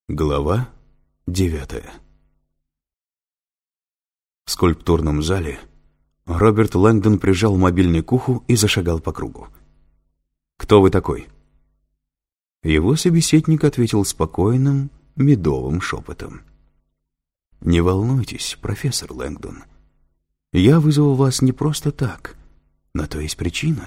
Глава 9. В скульптурном зале Роберт Лэнгдон прижал мобильный к уху и зашагал по кругу. «Кто вы такой?» Его собеседник ответил спокойным, медовым шепотом. «Не волнуйтесь, профессор Лэнгдон. Я вызвал вас не просто так. На то есть причина».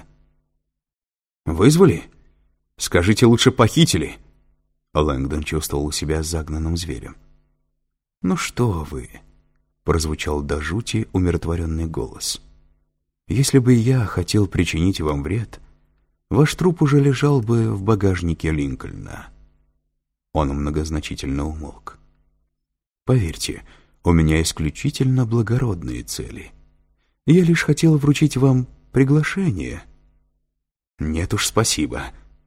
«Вызвали? Скажите, лучше похитили». Лэнгдон чувствовал себя загнанным зверем. «Ну что вы?» — прозвучал до жути умиротворенный голос. «Если бы я хотел причинить вам вред, ваш труп уже лежал бы в багажнике Линкольна». Он многозначительно умолк. «Поверьте, у меня исключительно благородные цели. Я лишь хотел вручить вам приглашение». «Нет уж, спасибо».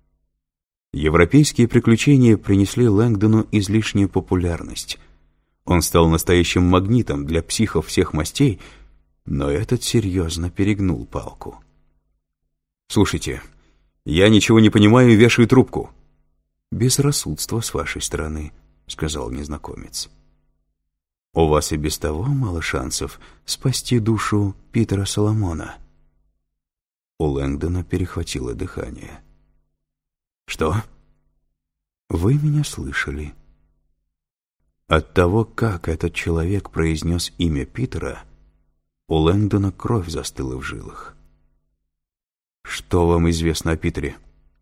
Европейские приключения принесли Лэнгдону излишнюю популярность. Он стал настоящим магнитом для психов всех мастей, но этот серьезно перегнул палку. «Слушайте, я ничего не понимаю и вешаю трубку». «Безрассудство с вашей стороны», — сказал незнакомец. «У вас и без того мало шансов спасти душу Питера Соломона». У Лэнгдона перехватило дыхание. «Что?» «Вы меня слышали». От того, как этот человек произнес имя Питера, у Лэнгдона кровь застыла в жилах. «Что вам известно о Питере?»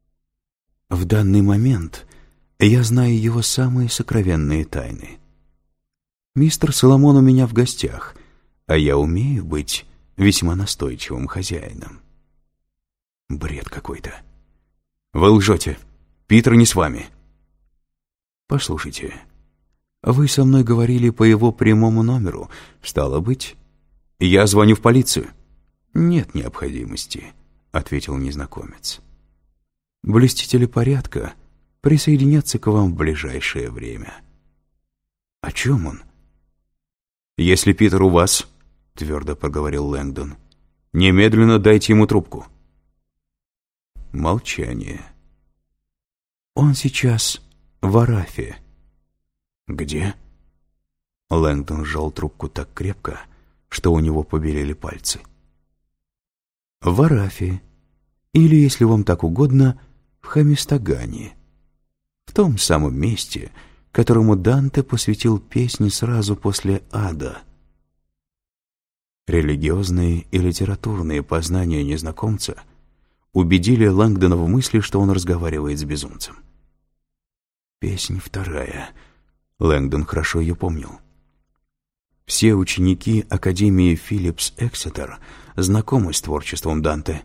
«В данный момент я знаю его самые сокровенные тайны. Мистер Соломон у меня в гостях, а я умею быть весьма настойчивым хозяином». «Бред какой-то». «Вы лжете. Питер не с вами». «Послушайте, вы со мной говорили по его прямому номеру. Стало быть, я звоню в полицию». «Нет необходимости», — ответил незнакомец. «Блюстители порядка присоединятся к вам в ближайшее время». «О чем он?» «Если Питер у вас, — твердо проговорил Лэнгдон, — немедленно дайте ему трубку». Молчание. «Он сейчас в Арафе». «Где?» Лэнгдон сжал трубку так крепко, что у него побелели пальцы. «В Арафе, или, если вам так угодно, в Хамистагане, в том самом месте, которому Данте посвятил песни сразу после Ада». Религиозные и литературные познания незнакомца убедили Лэнгдона в мысли, что он разговаривает с безумцем. Песнь вторая. Лэнгдон хорошо ее помнил. Все ученики Академии Филлипс Эксетер знакомы с творчеством Данте.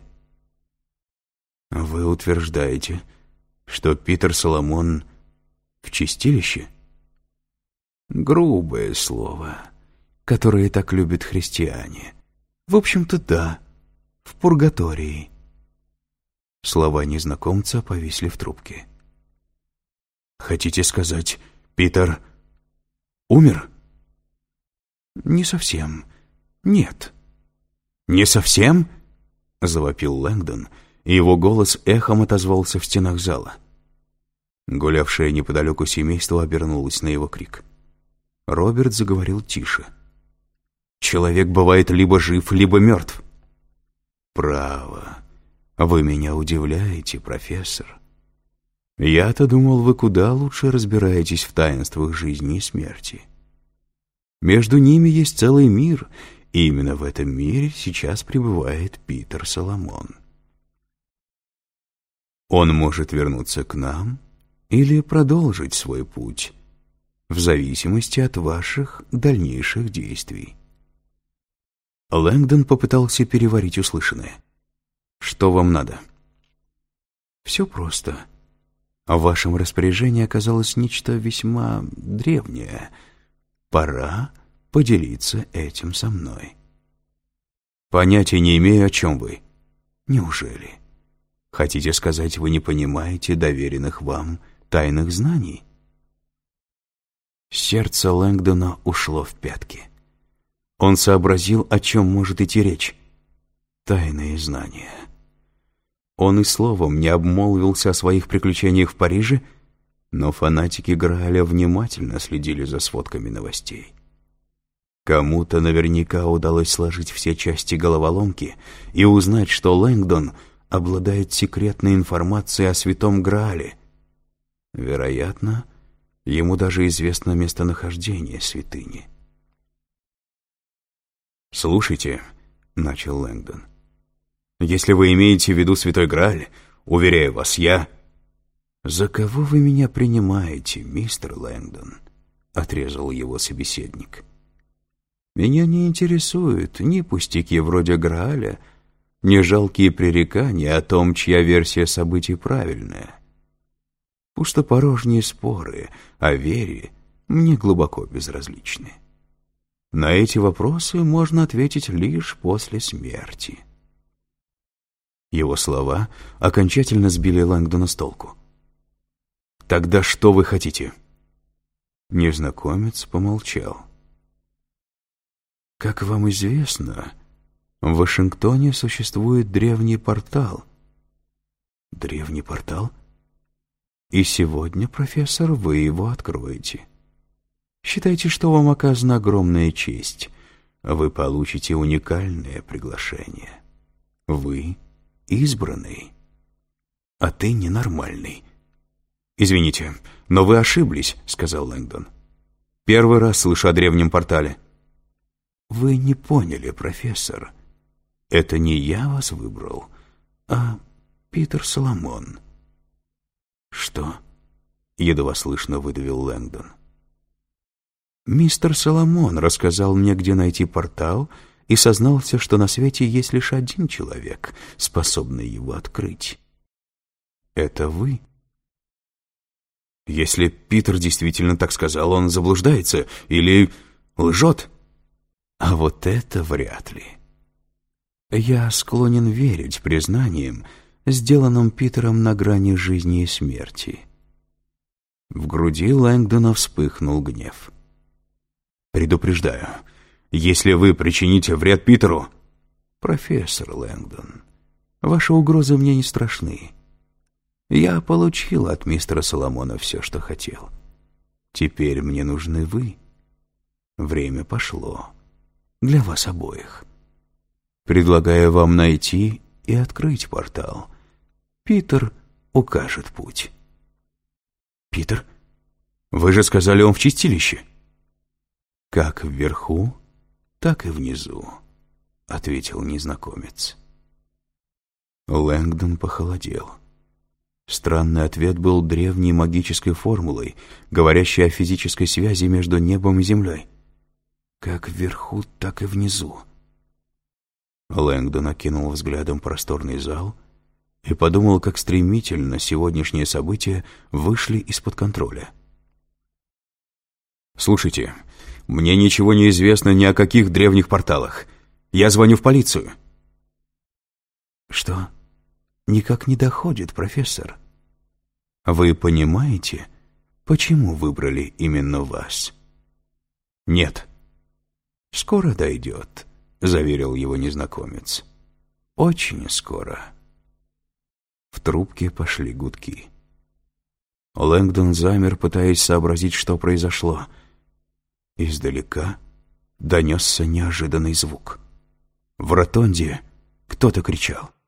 «Вы утверждаете, что Питер Соломон в чистилище?» «Грубое слово, которое так любят христиане. В общем-то, да, в пургатории». Слова незнакомца повисли в трубке. «Хотите сказать, Питер умер?» «Не совсем. Нет». «Не совсем?» — завопил Лэнгдон, и его голос эхом отозвался в стенах зала. Гулявшее неподалеку семейство обернулось на его крик. Роберт заговорил тише. «Человек бывает либо жив, либо мертв». «Право. Вы меня удивляете, профессор. Я-то думал, вы куда лучше разбираетесь в таинствах жизни и смерти. Между ними есть целый мир, и именно в этом мире сейчас пребывает Питер Соломон. Он может вернуться к нам или продолжить свой путь, в зависимости от ваших дальнейших действий». Лэнгдон попытался переварить услышанное. «Что вам надо?» «Все просто. В вашем распоряжении оказалось нечто весьма древнее. Пора поделиться этим со мной». «Понятия не имею, о чем вы». «Неужели? Хотите сказать, вы не понимаете доверенных вам тайных знаний?» Сердце Лэнгдона ушло в пятки. Он сообразил, о чем может идти речь. Тайные знания. Он и словом не обмолвился о своих приключениях в Париже, но фанатики Грааля внимательно следили за сводками новостей. Кому-то наверняка удалось сложить все части головоломки и узнать, что Лэнгдон обладает секретной информацией о Святом Граале. Вероятно, ему даже известно местонахождение святыни. «Слушайте», — начал Лэнгдон, — «если вы имеете в виду Святой Грааль, уверяю вас, я...» «За кого вы меня принимаете, мистер Лэнгдон?» — отрезал его собеседник. «Меня не интересуют ни пустяки вроде Грааля, ни жалкие пререкания о том, чья версия событий правильная. Пустопорожние споры о вере мне глубоко безразличны. На эти вопросы можно ответить лишь после смерти». Его слова окончательно сбили Лэнгдона с толку. «Тогда что вы хотите?» Незнакомец помолчал. «Как вам известно, в Вашингтоне существует древний портал». «Древний портал?» «И сегодня, профессор, вы его откроете. Считайте, что вам оказана огромная честь. Вы получите уникальное приглашение. Вы избранный, а ты ненормальный». «Извините, но вы ошиблись», — сказал Лэнгдон. «Первый раз слышу о древнем портале». «Вы не поняли, профессор. Это не я вас выбрал, а Питер Соломон». «Что?» — едва слышно выдавил Лэнгдон. «Мистер Соломон рассказал мне, где найти портал, и сознался, что на свете есть лишь один человек, способный его открыть. Это вы». «Если Питер действительно так сказал, он заблуждается или лжет?» «А вот это вряд ли. Я склонен верить признаниям, сделанным Питером на грани жизни и смерти». В груди Лэнгдона вспыхнул гнев. «Предупреждаю, если вы причините вред Питеру...» «Профессор Лэнгдон, ваши угрозы мне не страшны. Я получил от мистера Соломона все, что хотел. Теперь мне нужны вы. Время пошло. Для вас обоих. Предлагаю вам найти и открыть портал. Питер укажет путь». «Питер? Вы же сказали, он в чистилище». «Как вверху, так и внизу», — ответил незнакомец. Лэнгдон похолодел. Странный ответ был древней магической формулой, говорящей о физической связи между небом и землей. «Как вверху, так и внизу». Лэнгдон окинул взглядом просторный зал и подумал, как стремительно сегодняшние события вышли из-под контроля. «Слушайте, мне ничего не известно ни о каких древних порталах. Я звоню в полицию». «Что? Никак не доходит, профессор. Вы понимаете, почему выбрали именно вас?» «Нет». «Скоро дойдет», — заверил его незнакомец. «Очень скоро». В трубке пошли гудки. Лэнгдон замер, пытаясь сообразить, что произошло. Издалека донесся неожиданный звук. В ротонде кто-то кричал.